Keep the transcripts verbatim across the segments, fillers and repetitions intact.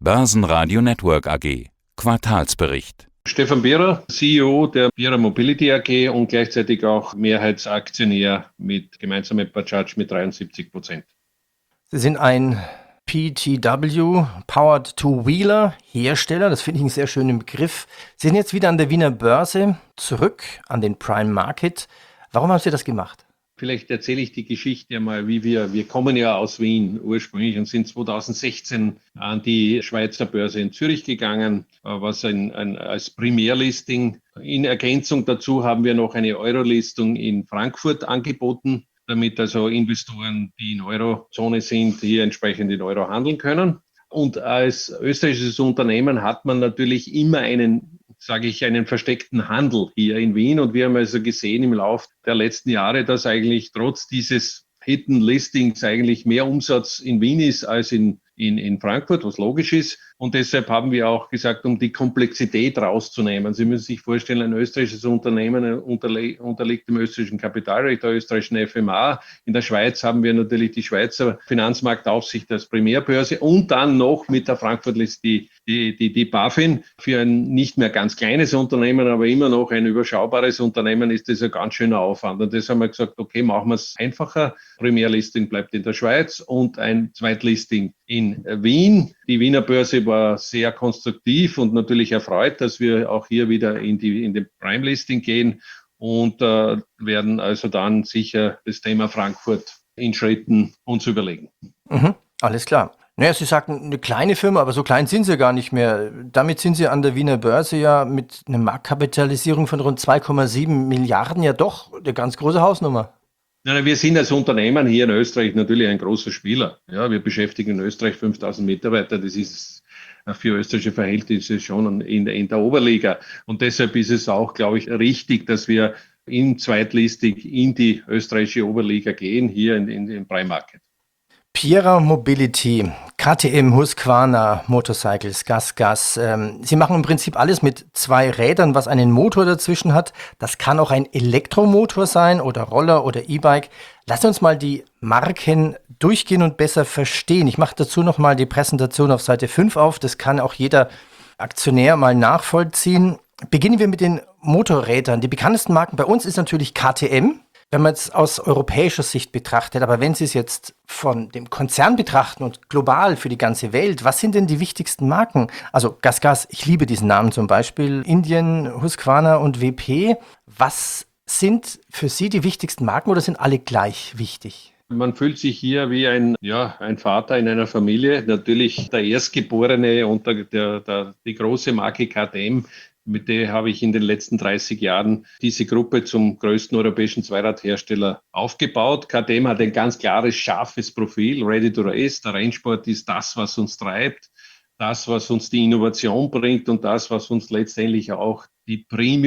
Börsenradio Network A G. Quartalsbericht. Stefan Bierer, C E O der Bierer Mobility A G und gleichzeitig auch Mehrheitsaktionär mit gemeinsam mit Bajaj mit dreiundsiebzig Prozent. Sie sind ein P T W, Powered-to-Wheeler Hersteller, das finde ich einen sehr schönen Begriff. Sie sind jetzt wieder an der Wiener Börse, zurück an den Prime Market. Warum haben Sie das gemacht? Vielleicht erzähle ich die Geschichte einmal, wie wir, wir kommen ja aus Wien ursprünglich und sind zweitausendsechzehn an die Schweizer Börse in Zürich gegangen, was ein, ein, als Primärlisting. In Ergänzung dazu haben wir noch eine Euro-Listung in Frankfurt angeboten, damit also Investoren, die in Eurozone sind, hier entsprechend in Euro handeln können. Und als österreichisches Unternehmen hat man natürlich immer einen, sage ich, einen versteckten Handel hier in Wien. Und wir haben also gesehen im Laufe der letzten Jahre, dass eigentlich trotz dieses Hidden Listings eigentlich mehr Umsatz in Wien ist als in, in, in Frankfurt, was logisch ist. Und deshalb haben wir auch gesagt, um die Komplexität rauszunehmen. Sie müssen sich vorstellen, ein österreichisches Unternehmen unterle- unterliegt dem österreichischen Kapitalrecht, der österreichischen F M A. In der Schweiz haben wir natürlich die Schweizer Finanzmarktaufsicht als Primärbörse und dann noch mit der Frankfurt-List die, die, die, die BaFin. Für ein nicht mehr ganz kleines Unternehmen, aber immer noch ein überschaubares Unternehmen ist das ein ganz schöner Aufwand. Und das haben wir gesagt, okay, machen wir es einfacher. Primärlisting bleibt in der Schweiz und ein Zweitlisting in Wien. Die Wiener Börse war sehr konstruktiv und natürlich erfreut, dass wir auch hier wieder in die in den Prime-Listing gehen und äh, werden also dann sicher das Thema Frankfurt in Schritten uns überlegen. Mhm, alles klar. Naja, Sie sagten, eine kleine Firma, aber so klein sind Sie gar nicht mehr. Damit sind Sie an der Wiener Börse ja mit einer Marktkapitalisierung von rund zwei Komma sieben Milliarden ja doch eine ganz große Hausnummer. Nein, wir sind als Unternehmen hier in Österreich natürlich ein großer Spieler. Ja, wir beschäftigen in Österreich fünftausend Mitarbeiter. Das ist für österreichische Verhältnisse schon in, in der Oberliga. Und deshalb ist es auch, glaube ich, richtig, dass wir im Zweitlisting in die österreichische Oberliga gehen, hier in, in den Prime Market. Bierer Mobility, K T M, Husqvarna, Motorcycles, GasGas. Ähm, Sie machen im Prinzip alles mit zwei Rädern, was einen Motor dazwischen hat. Das kann auch ein Elektromotor sein oder Roller oder E-Bike. Lass uns mal die Marken durchgehen und besser verstehen. Ich mache dazu nochmal die Präsentation auf Seite fünf auf. Das kann auch jeder Aktionär mal nachvollziehen. Beginnen wir mit den Motorrädern. Die bekanntesten Marken bei uns ist natürlich K T M. Wenn man es aus europäischer Sicht betrachtet, aber wenn Sie es jetzt von dem Konzern betrachten und global für die ganze Welt, was sind denn die wichtigsten Marken? Also GasGas, ich liebe diesen Namen zum Beispiel, Indien, Husqvarna und W P. Was sind für Sie die wichtigsten Marken oder sind alle gleich wichtig? Man fühlt sich hier wie ein, ja, ein Vater in einer Familie. Natürlich der Erstgeborene und der, der, der, die große Marke K T M. Mit der habe ich in den letzten dreißig Jahren diese Gruppe zum größten europäischen Zweiradhersteller aufgebaut. K T M hat ein ganz klares, scharfes Profil, Ready to Race. Der Rennsport ist das, was uns treibt, das, was uns die Innovation bringt und das, was uns letztendlich auch die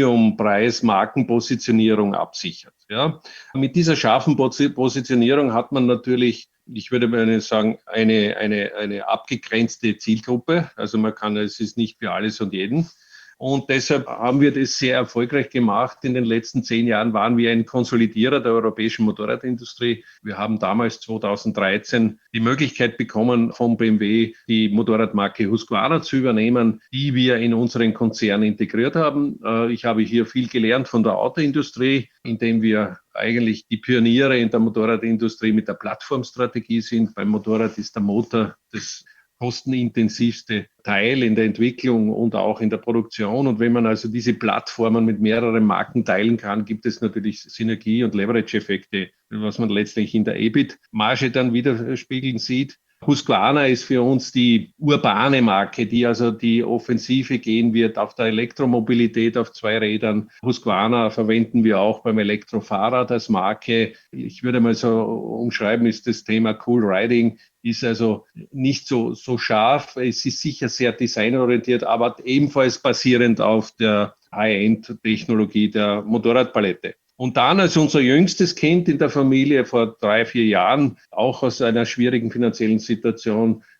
Premium-Preis-Markenpositionierung absichert. Ja. Mit dieser scharfen Positionierung hat man natürlich, ich würde mal sagen, eine, eine, eine abgegrenzte Zielgruppe. Also man kann, es ist nicht für alles und jeden. Und deshalb haben wir das sehr erfolgreich gemacht. In den letzten zehn Jahren waren wir ein Konsolidierer der europäischen Motorradindustrie. Wir haben damals zweitausenddreizehn die Möglichkeit bekommen, von B M W die Motorradmarke Husqvarna zu übernehmen, die wir in unseren Konzern integriert haben. Ich habe hier viel gelernt von der Autoindustrie, indem wir eigentlich die Pioniere in der Motorradindustrie mit der Plattformstrategie sind. Beim Motorrad ist der Motor das kostenintensivste Teil in der Entwicklung und auch in der Produktion. Und wenn man also diese Plattformen mit mehreren Marken teilen kann, gibt es natürlich Synergie- und Leverage-Effekte, was man letztlich in der E B I T-Marge dann widerspiegeln sieht. Husqvarna ist für uns die urbane Marke, die also die Offensive gehen wird auf der Elektromobilität auf zwei Rädern. Husqvarna verwenden wir auch beim Elektrofahrrad als Marke. Ich würde mal so umschreiben, ist das Thema Cool Riding, ist also nicht so, so scharf. Es ist sicher sehr designorientiert, aber ebenfalls basierend auf der High-End-Technologie der Motorradpalette. Und dann als unser jüngstes Kind in der Familie vor drei, vier Jahren, auch aus einer schwierigen finanziellen Situation,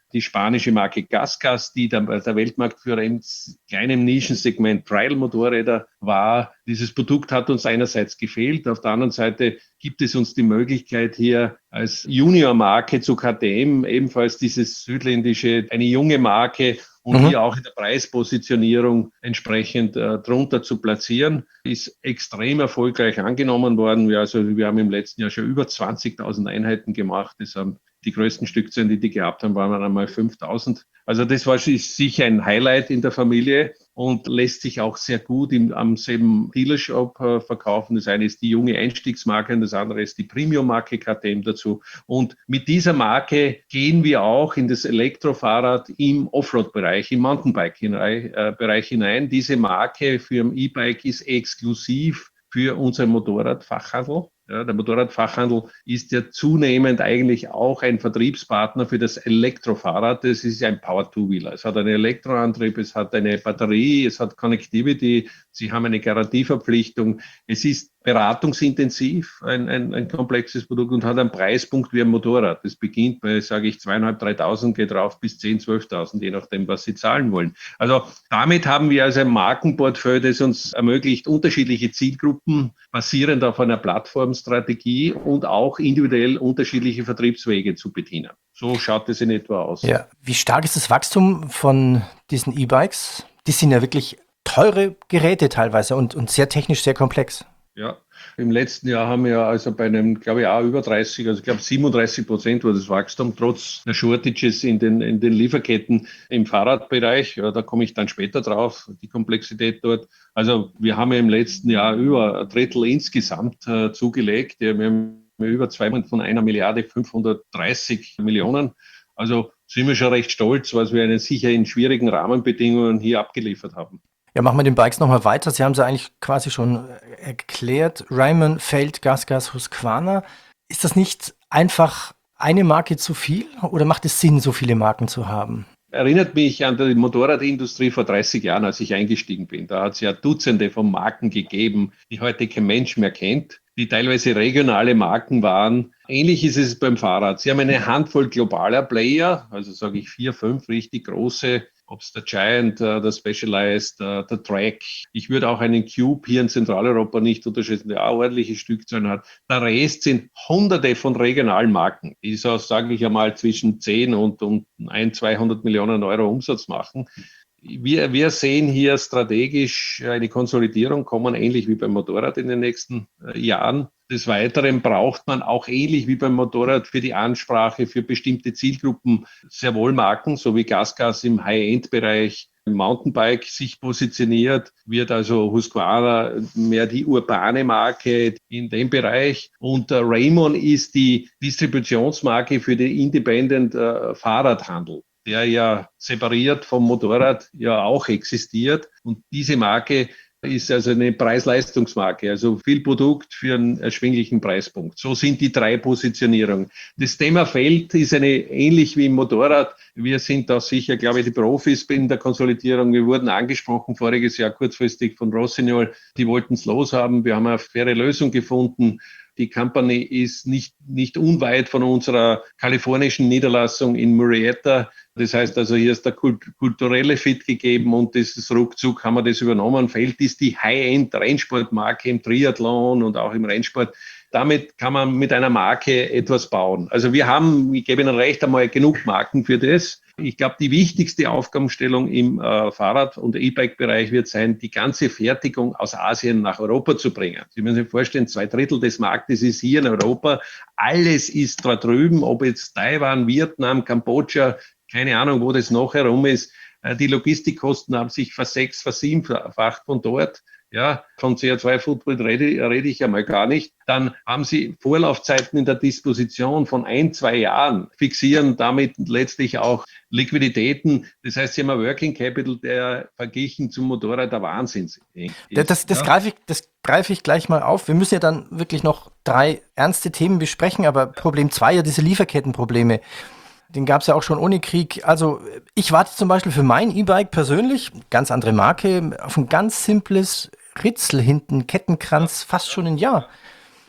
die spanische Marke GasGas, die der, der Weltmarktführer im kleinen Nischensegment Trial-Motorräder war. Dieses Produkt hat uns einerseits gefehlt, auf der anderen Seite gibt es uns die Möglichkeit, hier als Junior-Marke zu K T M ebenfalls dieses südländische, eine junge Marke und mhm. hier auch in der Preispositionierung entsprechend äh, drunter zu platzieren, ist extrem erfolgreich angenommen worden. Wir, also, wir haben im letzten Jahr schon über zwanzigtausend Einheiten gemacht. Das haben die größten Stückzahlen, die die gehabt haben, waren einmal fünftausend. Also das war sicher ein Highlight in der Familie und lässt sich auch sehr gut im, am selben Dealershop äh, verkaufen. Das eine ist die junge Einstiegsmarke und das andere ist die Premium-Marke K T M dazu. Und mit dieser Marke gehen wir auch in das Elektrofahrrad im Offroad-Bereich, im Mountainbike-Bereich hinein. Diese Marke für ein E-Bike ist exklusiv für unseren Motorradfachhandel. Ja, der Motorradfachhandel ist ja zunehmend eigentlich auch ein Vertriebspartner für das Elektrofahrrad. Das ist ja ein Power-Two-Wheeler. Es hat einen Elektroantrieb, es hat eine Batterie, es hat Connectivity, sie haben eine Garantieverpflichtung. Es ist beratungsintensiv, ein, ein, ein komplexes Produkt und hat einen Preispunkt wie ein Motorrad. Das beginnt bei, sage ich, zweieinhalb, dreitausend, geht rauf bis zehn, zwölftausend, je nachdem, was Sie zahlen wollen. Also damit haben wir also ein Markenportfolio, das uns ermöglicht, unterschiedliche Zielgruppen basierend auf einer Plattformstrategie und auch individuell unterschiedliche Vertriebswege zu bedienen. So schaut es in etwa aus. Ja. Wie stark ist das Wachstum von diesen E-Bikes? Die sind ja wirklich teure Geräte teilweise und, und sehr technisch sehr komplex. Ja, im letzten Jahr haben wir also bei einem, glaube ich, auch über dreißig, also ich glaube siebenunddreißig Prozent war das Wachstum, trotz der Shortages in den, in den Lieferketten im Fahrradbereich. Ja, da komme ich dann später drauf, die Komplexität dort. Also wir haben ja im letzten Jahr über ein Drittel insgesamt äh, zugelegt. Ja, wir haben über zwei von einer Milliarde fünfhundertdreißig Millionen. Also sind wir schon recht stolz, was wir einen sicher in schwierigen Rahmenbedingungen hier abgeliefert haben. Ja, machen wir den Bikes nochmal weiter. Sie haben sie eigentlich quasi schon erklärt. Raimon, Feld, GasGas, Husqvarna. Ist das nicht einfach eine Marke zu viel oder macht es Sinn, so viele Marken zu haben? Erinnert mich an die Motorradindustrie vor dreißig Jahren, als ich eingestiegen bin. Da hat es ja Dutzende von Marken gegeben, die heute kein Mensch mehr kennt, die teilweise regionale Marken waren. Ähnlich ist es beim Fahrrad. Sie haben eine Handvoll globaler Player, also sage ich vier, fünf richtig große, ob es der Giant, der Specialized, der Track. Ich würde auch einen Cube hier in Zentraleuropa nicht unterschätzen, der auch ordentliche Stückzahlen hat. Der Rest sind hunderte von regionalen Marken, die so, sage ich einmal, zwischen zehn und, und ein, zweihundert Millionen Euro Umsatz machen. Wir, wir sehen hier strategisch eine Konsolidierung kommen, ähnlich wie beim Motorrad in den nächsten äh, Jahren. Des Weiteren braucht man auch ähnlich wie beim Motorrad für die Ansprache für bestimmte Zielgruppen sehr wohl Marken, so wie GasGas im High-End-Bereich, im Mountainbike sich positioniert, wird also Husqvarna mehr die urbane Marke in dem Bereich. Und äh, Raimon ist die Distributionsmarke für den Independent äh, Fahrradhandel, der ja separiert vom Motorrad ja auch existiert. Und diese Marke ist also eine Preis-Leistungsmarke, also viel Produkt für einen erschwinglichen Preispunkt. So sind die drei Positionierungen. Das Thema Feld ist eine ähnlich wie im Motorrad. Wir sind da sicher, glaube ich, die Profis in der Konsolidierung. Wir wurden angesprochen voriges Jahr kurzfristig von Rossignol. Die wollten es loshaben. Wir haben eine faire Lösung gefunden. Die Company ist nicht, nicht unweit von unserer kalifornischen Niederlassung in Murrieta. Das heißt also, hier ist der kult- kulturelle Fit gegeben und dieses ruckzuck haben wir das übernommen. Feld ist die High-End-Rennsportmarke im Triathlon und auch im Rennsport. Damit kann man mit einer Marke etwas bauen. Also wir haben, ich gebe Ihnen recht, einmal genug Marken für das. Ich glaube, die wichtigste Aufgabenstellung im äh, Fahrrad- und E-Bike-Bereich wird sein, die ganze Fertigung aus Asien nach Europa zu bringen. Sie müssen sich vorstellen, zwei Drittel des Marktes ist hier in Europa. Alles ist da drüben, ob jetzt Taiwan, Vietnam, Kambodscha, keine Ahnung, wo das noch herum ist. Äh, die Logistikkosten haben sich versechs-, versiebenfacht von dort. Ja, von C O zwei Footprint rede, rede ich ja mal gar nicht. Dann haben Sie Vorlaufzeiten in der Disposition von ein, zwei Jahren, fixieren damit letztlich auch Liquiditäten. Das heißt, Sie haben ein Working Capital, der verglichen zum Motorrad der Wahnsinn ist. Das, das, das, ja. greife ich, das greife ich gleich mal auf. Wir müssen ja dann wirklich noch drei ernste Themen besprechen, aber Problem zwei, ja diese Lieferkettenprobleme. Den gab es ja auch schon ohne Krieg. Also ich warte zum Beispiel für mein E-Bike persönlich, ganz andere Marke, auf ein ganz simples Ritzel hinten, Kettenkranz, fast schon ein Jahr.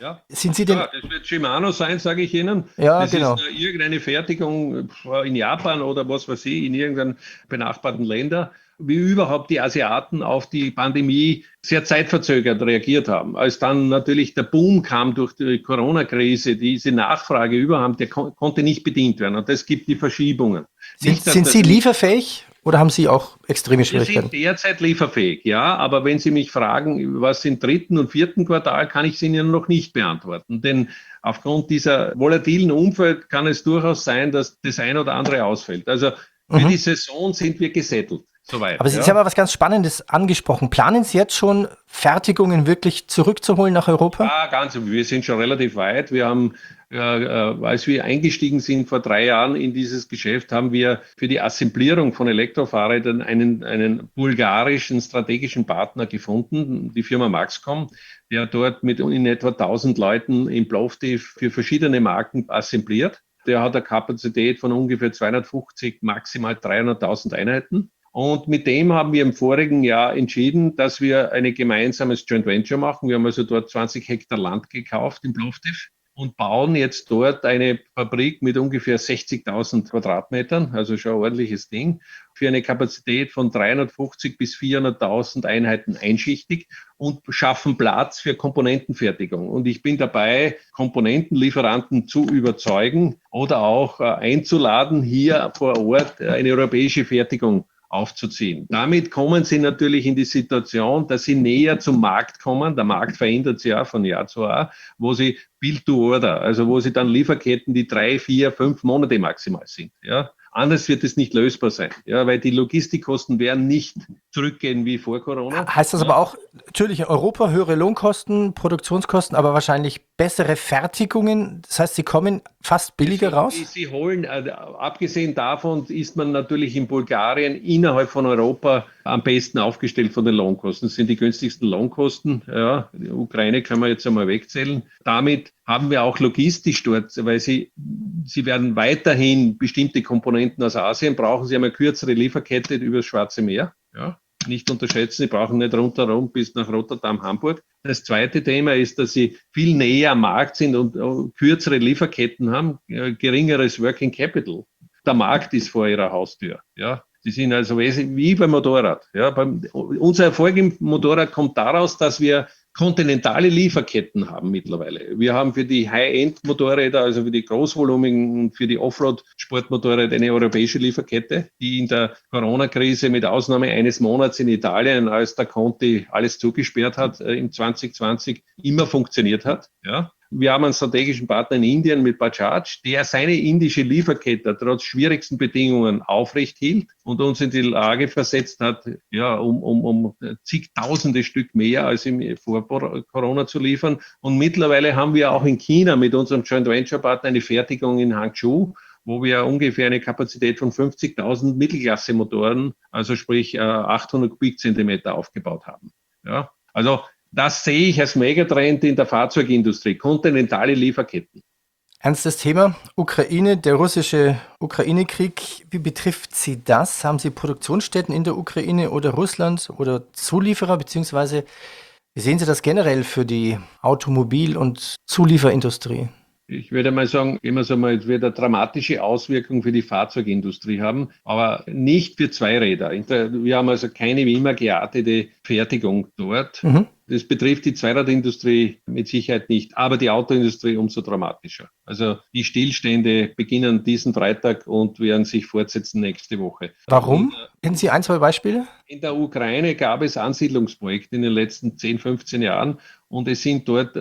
Ja, Sind Sie denn? ja, das wird Shimano sein, sage ich Ihnen. Ja, das genau. ist äh, irgendeine Fertigung äh, in Japan oder was weiß ich, in irgendeinem benachbarten Länder, wie überhaupt die Asiaten auf die Pandemie sehr zeitverzögert reagiert haben. Als dann natürlich der Boom kam durch die Corona-Krise, diese Nachfrage überhaupt, der kon konnte nicht bedient werden. Und das gibt die Verschiebungen. Sind, Nicht, dass sind das Sie nicht lieferfähig oder haben Sie auch extreme Wir Schwierigkeiten? sind derzeit lieferfähig, ja, aber wenn Sie mich fragen, was im dritten und vierten Quartal, kann ich es Ihnen noch nicht beantworten. Denn aufgrund dieser volatilen Umfeld kann es durchaus sein, dass das ein oder andere ausfällt. Also für Mhm. die Saison sind wir gesettelt, soweit. Aber Sie, Sie haben Ja. aber was ganz Spannendes angesprochen. Planen Sie jetzt schon, Fertigungen wirklich zurückzuholen nach Europa? Ja, ganz, wir sind schon relativ weit. Wir haben, äh, äh, als wir eingestiegen sind vor drei Jahren in dieses Geschäft, haben wir für die Assemblierung von Elektrofahrrädern einen, einen bulgarischen strategischen Partner gefunden, die Firma Maxcom, der dort mit in etwa tausend Leuten in Plovdiv für verschiedene Marken assembliert. Der hat eine Kapazität von ungefähr zweihundertfünfzig, maximal dreihunderttausend Einheiten. Und mit dem haben wir im vorigen Jahr entschieden, dass wir ein gemeinsames Joint Venture machen. Wir haben also dort zwanzig Hektar Land gekauft in Plovdiv und bauen jetzt dort eine Fabrik mit ungefähr sechzigtausend Quadratmetern, also schon ein ordentliches Ding, für eine Kapazität von dreihundertfünfzig bis vierhunderttausend Einheiten einschichtig und schaffen Platz für Komponentenfertigung. Und ich bin dabei, Komponentenlieferanten zu überzeugen oder auch äh, einzuladen, hier vor Ort eine europäische Fertigung aufzuziehen. Damit kommen Sie natürlich in die Situation, dass Sie näher zum Markt kommen. Der Markt verändert sich ja von Jahr zu Jahr, wo Sie Build to Order, also wo Sie dann Lieferketten, die drei, vier, fünf Monate maximal sind. Ja. Anders wird es nicht lösbar sein, ja, weil die Logistikkosten werden nicht zurückgehen wie vor Corona. Heißt das Ja. aber auch, natürlich in Europa höhere Lohnkosten, Produktionskosten, aber wahrscheinlich bessere Fertigungen? Das heißt, Sie kommen fast billiger Sie, raus? Sie, Sie holen, äh, abgesehen davon ist man natürlich in Bulgarien innerhalb von Europa am besten aufgestellt von den Lohnkosten. Das sind die günstigsten Lohnkosten. Ja, die Ukraine können wir jetzt einmal wegzählen. Damit haben wir auch logistisch dort, weil Sie, Sie werden weiterhin bestimmte Komponenten aus Asien brauchen. Sie haben eine kürzere Lieferkette über das Schwarze Meer. Ja. Nicht unterschätzen, Sie brauchen nicht rundherum bis nach Rotterdam, Hamburg. Das zweite Thema ist, dass Sie viel näher am Markt sind und uh, kürzere Lieferketten haben, uh, geringeres Working Capital. Der Markt ist vor Ihrer Haustür. Ja. Sie sind also wie beim Motorrad. Ja. Beim, unser Erfolg im Motorrad kommt daraus, dass wir kontinentale Lieferketten haben mittlerweile. Wir haben für die High-End-Motorräder, also für die großvolumigen und für die Offroad-Sportmotorräder eine europäische Lieferkette, die in der Corona-Krise mit Ausnahme eines Monats in Italien, als der Conti alles zugesperrt hat, im zwanzig zwanzig immer funktioniert hat. Ja. Wir haben einen strategischen Partner in Indien mit Bajaj, der seine indische Lieferkette trotz schwierigsten Bedingungen aufrecht hielt und uns in die Lage versetzt hat, ja, um, um, um zigtausende Stück mehr als im vor Corona zu liefern. Und mittlerweile haben wir auch in China mit unserem Joint Venture Partner eine Fertigung in Hangzhou, wo wir ungefähr eine Kapazität von fünfzigtausend Mittelklasse-Motoren, also sprich achthundert Kubikzentimeter aufgebaut haben. Ja, also das sehe ich als Megatrend in der Fahrzeugindustrie, kontinentale Lieferketten. Ernstes Thema, Ukraine, der russische Ukraine-Krieg. Wie betrifft Sie das? Haben Sie Produktionsstätten in der Ukraine oder Russland oder Zulieferer, beziehungsweise wie sehen Sie das generell für die Automobil- und Zulieferindustrie? Ich würde mal sagen, immer so mal, es wird eine dramatische Auswirkung für die Fahrzeugindustrie haben, aber nicht für Zweiräder. Wir haben also keine wie immer geartete Fertigung dort. Mhm. Das betrifft die Zweiradindustrie mit Sicherheit nicht, aber die Autoindustrie umso dramatischer. Also die Stillstände beginnen diesen Freitag und werden sich fortsetzen nächste Woche. Warum? Kennen Sie ein, zwei Beispiele? In der Ukraine gab es Ansiedlungsprojekte in den letzten zehn, fünfzehn Jahren und es sind dort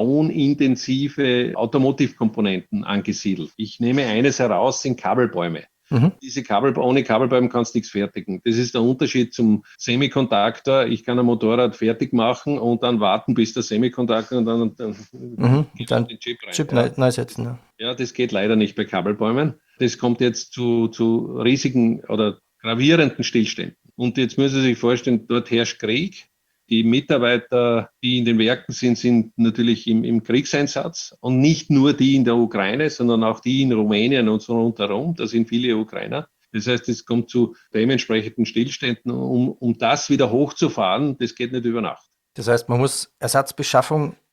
lohnintensive Automotive-Komponenten angesiedelt. Ich nehme eines heraus, sind Kabelbäume. Mhm. Diese Kabel, ohne Kabelbäume kannst du nichts fertigen. Das ist der Unterschied zum Semiconductor. Ich kann ein Motorrad fertig machen und dann warten, bis der Semiconductor und dann, dann, mhm. dann den Chip, rein. Chip ja. neu setzen. Ja. ja, das geht leider nicht bei Kabelbäumen. Das kommt jetzt zu, zu riesigen oder gravierenden Stillständen. Und jetzt müssen Sie sich vorstellen, dort herrscht Krieg. Die Mitarbeiter, die in den Werken sind, sind natürlich im, im Kriegseinsatz und nicht nur die in der Ukraine, sondern auch die in Rumänien und so rundherum. Da sind viele Ukrainer. Das heißt, es kommt zu dementsprechenden Stillständen. Um, um das wieder hochzufahren, das geht nicht über Nacht. Das heißt, man muss Ersatzbeschaffung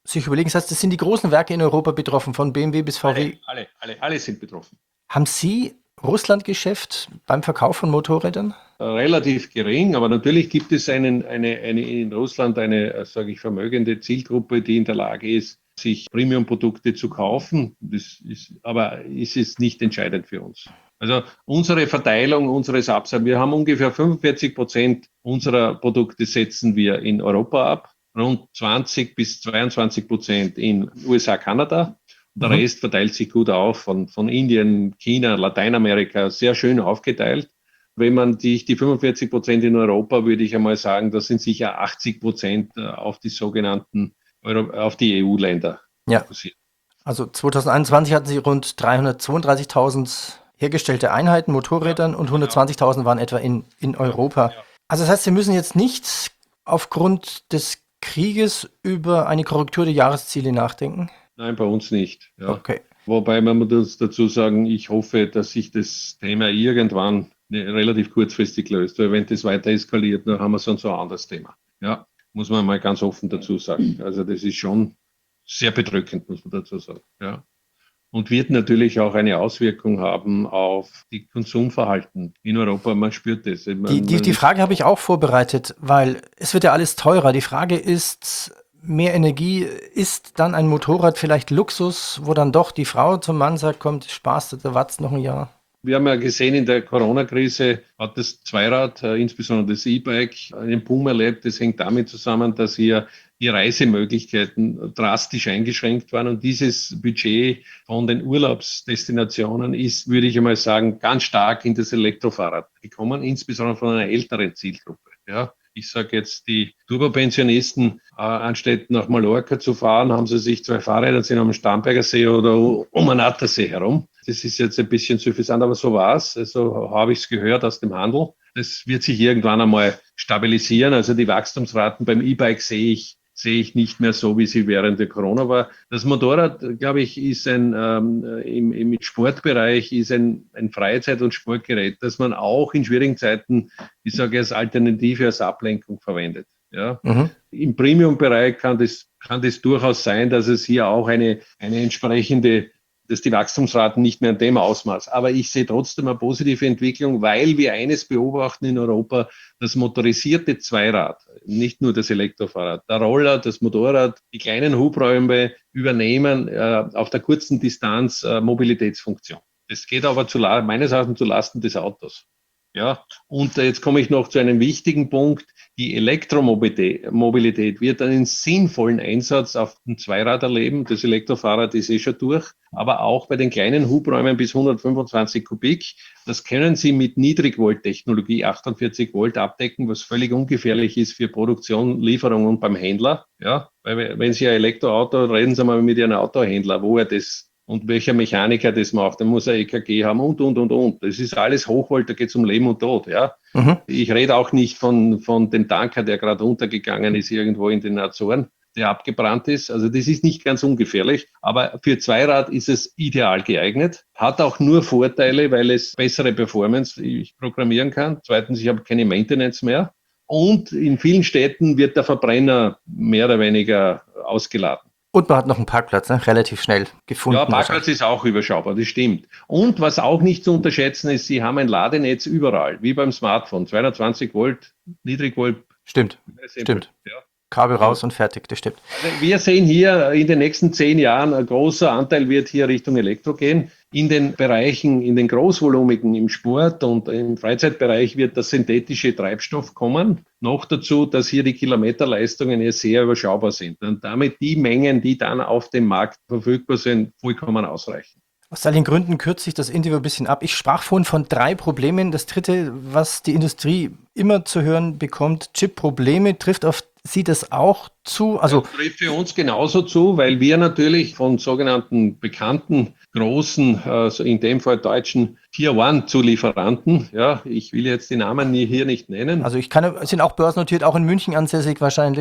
sich überlegen, das heißt, das sind die großen Werke in Europa betroffen, von B M W bis V W. Alle, alle, alle, alle sind betroffen. Haben Sie Russlandgeschäft beim Verkauf von Motorrädern? Relativ gering, aber natürlich gibt es einen, eine, eine in Russland eine, sage ich, vermögende Zielgruppe, die in der Lage ist, sich Premium-Produkte zu kaufen. Das ist, aber ist es nicht entscheidend für uns. Also unsere Verteilung unseres Absatzes, wir haben ungefähr fünfundvierzig Prozent unserer Produkte setzen wir in Europa ab, rund zwanzig bis zweiundzwanzig Prozent in U S A, Kanada. Der mhm. Rest verteilt sich gut auf von, von Indien, China, Lateinamerika, sehr schön aufgeteilt. Wenn man die, die fünfundvierzig Prozent in Europa, würde ich einmal sagen, das sind sicher achtzig Prozent auf die sogenannten, Euro, auf die E U-Länder fokussiert. Ja. Also zweitausendeinundzwanzig hatten Sie rund dreihundertzweiunddreißigtausend hergestellte Einheiten, Motorrädern, ja, und hundertzwanzigtausend waren etwa in, in Europa. Ja, ja. Also das heißt, Sie müssen jetzt nicht aufgrund des Krieges über eine Korrektur der Jahresziele nachdenken? Nein, bei uns nicht. Ja. Okay. Wobei man muss dazu sagen, ich hoffe, dass sich das Thema irgendwann relativ kurzfristig löst, weil wenn das weiter eskaliert, dann haben wir sonst so ein anderes Thema. Ja, muss man mal ganz offen dazu sagen. Also das ist schon sehr bedrückend, muss man dazu sagen. Ja. Und wird natürlich auch eine Auswirkung haben auf die Konsumverhalten in Europa. Man spürt das. Man, die, die, die Frage habe ich auch vorbereitet, weil es wird ja alles teurer. Die Frage ist, mehr Energie, ist dann ein Motorrad vielleicht Luxus, wo dann doch die Frau zum Mann sagt, kommt, sparst du, da wart's noch ein Jahr? Wir haben ja gesehen, in der Corona-Krise hat das Zweirad, äh, insbesondere das E-Bike, einen Boom erlebt. Das hängt damit zusammen, dass hier die Reisemöglichkeiten drastisch eingeschränkt waren. Und dieses Budget von den Urlaubsdestinationen ist, würde ich einmal sagen, ganz stark in das Elektrofahrrad gekommen, insbesondere von einer älteren Zielgruppe. Ja. Ich sage jetzt, die Turbopensionisten, äh, anstatt nach Mallorca zu fahren, haben sie sich zwei Fahrräder, sind am Starnberger See oder um den Attersee herum. Das ist jetzt ein bisschen suffisant, aber so war es. Also habe ich es gehört aus dem Handel. Das wird sich irgendwann einmal stabilisieren. Also die Wachstumsraten beim E-Bike sehe ich sehe ich nicht mehr so, wie sie während der Corona war. Das Motorrad, glaube ich, ist ein ähm, im, im Sportbereich ist ein, ein Freizeit- und Sportgerät, das man auch in schwierigen Zeiten, ich sage, als Alternative, als Ablenkung verwendet. Ja. Mhm. Im Premium-Bereich kann das, kann das durchaus sein, dass es hier auch eine, eine entsprechende, dass die Wachstumsraten nicht mehr in dem Ausmaß. Aber ich sehe trotzdem eine positive Entwicklung, weil wir eines beobachten in Europa, das motorisierte Zweirad, nicht nur das Elektrofahrrad, der Roller, das Motorrad, die kleinen Hubräume übernehmen äh, auf der kurzen Distanz äh, Mobilitätsfunktion. Das geht aber zu, meines Erachtens zu Lasten des Autos. Ja, und jetzt komme ich noch zu einem wichtigen Punkt. Die Elektromobilität Mobilität wird einen sinnvollen Einsatz auf dem Zweirad erleben. Das Elektrofahrrad ist eh schon durch, aber auch bei den kleinen Hubräumen bis hundertfünfundzwanzig Kubik. Das können Sie mit Niedrigvolt-Technologie achtundvierzig Volt abdecken, was völlig ungefährlich ist für Produktion, Lieferung und beim Händler. Ja, weil wenn Sie ein Elektroauto, reden Sie mal mit Ihrem Autohändler, wo er das und welcher Mechaniker das macht, dann muss er E K G haben und, und, und, und. Das ist alles Hochvolt, da geht es um Leben und Tod, ja. Mhm. Ich rede auch nicht von, von dem Tanker, der gerade untergegangen ist irgendwo in den Azoren, der abgebrannt ist. Also das ist nicht ganz ungefährlich, aber für Zweirad ist es ideal geeignet. Hat auch nur Vorteile, weil es bessere Performance ich programmieren kann. Zweitens, ich habe keine Maintenance mehr. Und in vielen Städten wird der Verbrenner mehr oder weniger ausgeladen. Und man hat noch einen Parkplatz, ne? Relativ schnell gefunden. Ja, Parkplatz ist auch überschaubar, das stimmt. Und was auch nicht zu unterschätzen ist, Sie haben ein Ladenetz überall, wie beim Smartphone, zweihundertzwanzig Volt, Niedrigvolt. Stimmt, stimmt. Ja. Kabel raus und fertig, das stimmt. Also wir sehen hier in den nächsten zehn Jahren, ein großer Anteil wird hier Richtung Elektro gehen. In den Bereichen, in den großvolumigen, im Sport und im Freizeitbereich wird der synthetische Treibstoff kommen. Noch dazu, dass hier die Kilometerleistungen ja sehr überschaubar sind und damit die Mengen, die dann auf dem Markt verfügbar sind, vollkommen ausreichen. Aus all den Gründen kürze ich das Interview ein bisschen ab. Ich sprach vorhin von drei Problemen. Das dritte, was die Industrie immer zu hören bekommt, Chip-Probleme, trifft auf Sie das auch zu? Also das trifft für uns genauso zu, weil wir natürlich von sogenannten bekannten, großen, also in dem Fall deutschen Tier-One-Zulieferanten, ja, ich will jetzt die Namen hier nicht nennen. Also ich kann, sind auch börsennotiert, auch in München ansässig wahrscheinlich.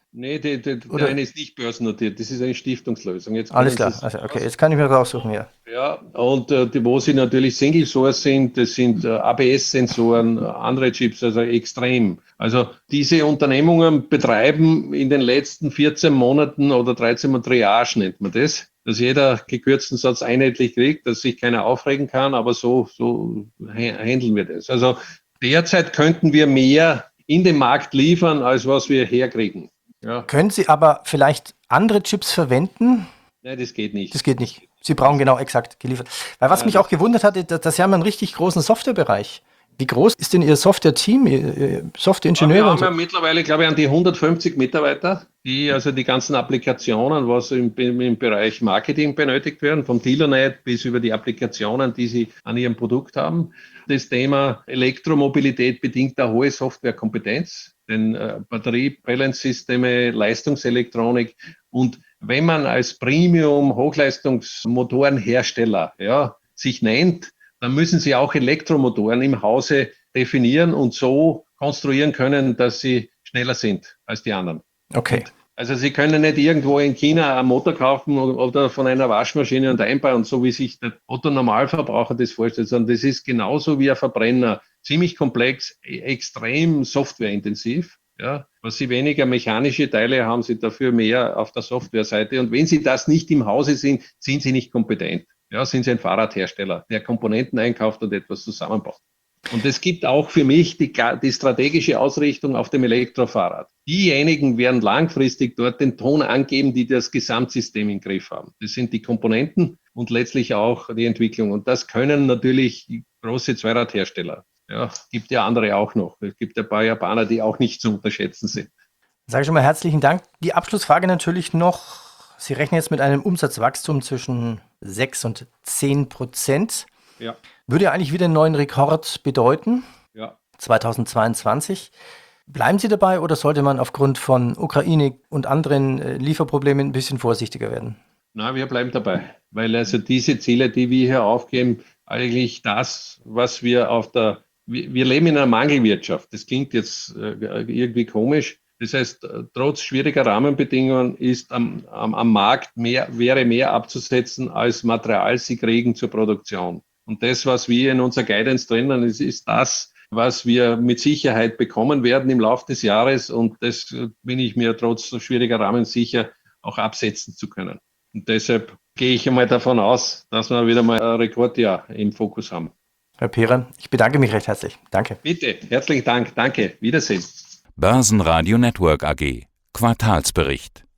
Nee, die, die, der Oder? eine ist nicht börsennotiert, das ist eine Stiftungslösung. Jetzt Alles können klar. Sie es Also, okay, aus- jetzt kann ich mir raussuchen, ja. Ja, und äh, die, wo sie natürlich Single Source sind, das sind äh, A B S-Sensoren, äh, andere Chips, also extrem. Also diese Unternehmungen betreiben in den letzten vierzehn Monaten oder dreizehn Monaten Triage, nennt man das, dass jeder gekürzten Satz einheitlich kriegt, dass sich keiner aufregen kann, aber so, so ha- handeln wir das. Also derzeit könnten wir mehr in den Markt liefern, als was wir herkriegen. Ja, Können Sie aber vielleicht andere Chips verwenden? nein, das geht nicht. Das geht nicht. Sie brauchen genau exakt geliefert. Weil was Ja, mich das- auch gewundert hatte, dass, dass Sie haben einen richtig großen Softwarebereich. Wie groß ist denn Ihr Software-Team, Ihr, Ihr Ja, Software-Ingenieure wir und haben so? ja mittlerweile, glaube ich, an die hundertfünfzig Mitarbeiter, die also die ganzen Applikationen, was im, im Bereich Marketing benötigt werden, vom Dealernet bis über die Applikationen, die sie an ihrem Produkt haben. Das Thema Elektromobilität bedingt eine hohe Softwarekompetenz, denn äh, Batterie, Balance-Systeme, Leistungselektronik. Und wenn man als Premium-Hochleistungsmotorenhersteller ja, sich nennt, dann müssen sie auch Elektromotoren im Hause definieren und so konstruieren können, dass sie schneller sind als die anderen. Okay. Und also Sie können nicht irgendwo in China einen Motor kaufen oder von einer Waschmaschine und einbauen, so wie sich der Otto-Normalverbraucher das vorstellt, sondern das ist genauso wie ein Verbrenner. Ziemlich komplex, extrem softwareintensiv. Ja, was Sie weniger mechanische Teile haben, Sie dafür mehr auf der Softwareseite. Und wenn Sie das nicht im Hause sind, sind Sie nicht kompetent. Ja, sind Sie ein Fahrradhersteller, der Komponenten einkauft und etwas zusammenbaut. Und es gibt auch für mich die, die strategische Ausrichtung auf dem Elektrofahrrad. Diejenigen werden langfristig dort den Ton angeben, die das Gesamtsystem im Griff haben. Das sind die Komponenten und letztlich auch die Entwicklung. Und das können natürlich große Zweiradhersteller. Ja, gibt ja andere auch noch. Es gibt ein paar Japaner, die auch nicht zu unterschätzen sind. Sage ich schon mal herzlichen Dank. Die Abschlussfrage natürlich noch. Sie rechnen jetzt mit einem Umsatzwachstum zwischen sechs und zehn Prozent. Ja. Würde ja eigentlich wieder einen neuen Rekord bedeuten, Ja. zweitausendzweiundzwanzig. Bleiben Sie dabei oder sollte man aufgrund von Ukraine und anderen äh, Lieferproblemen ein bisschen vorsichtiger werden? Na, wir bleiben dabei, weil also diese Ziele, die wir hier aufgeben, eigentlich das, was wir auf der, wir, wir leben in einer Mangelwirtschaft. Das klingt jetzt äh, irgendwie komisch. Das heißt, trotz schwieriger Rahmenbedingungen ist am, am, am Markt mehr, wäre mehr abzusetzen, als Material sie kriegen zur Produktion. Und das, was wir in unserer Guidance drinnen ist, ist das, was wir mit Sicherheit bekommen werden im Laufe des Jahres. Und das bin ich mir trotz schwieriger Rahmen sicher, auch absetzen zu können. Und deshalb gehe ich einmal davon aus, dass wir wieder mal ein Rekordjahr im Fokus haben. Herr Perer, ich bedanke mich recht herzlich. Danke. Bitte, herzlichen Dank. Danke. Wiedersehen. Börsenradio Network A G. Quartalsbericht.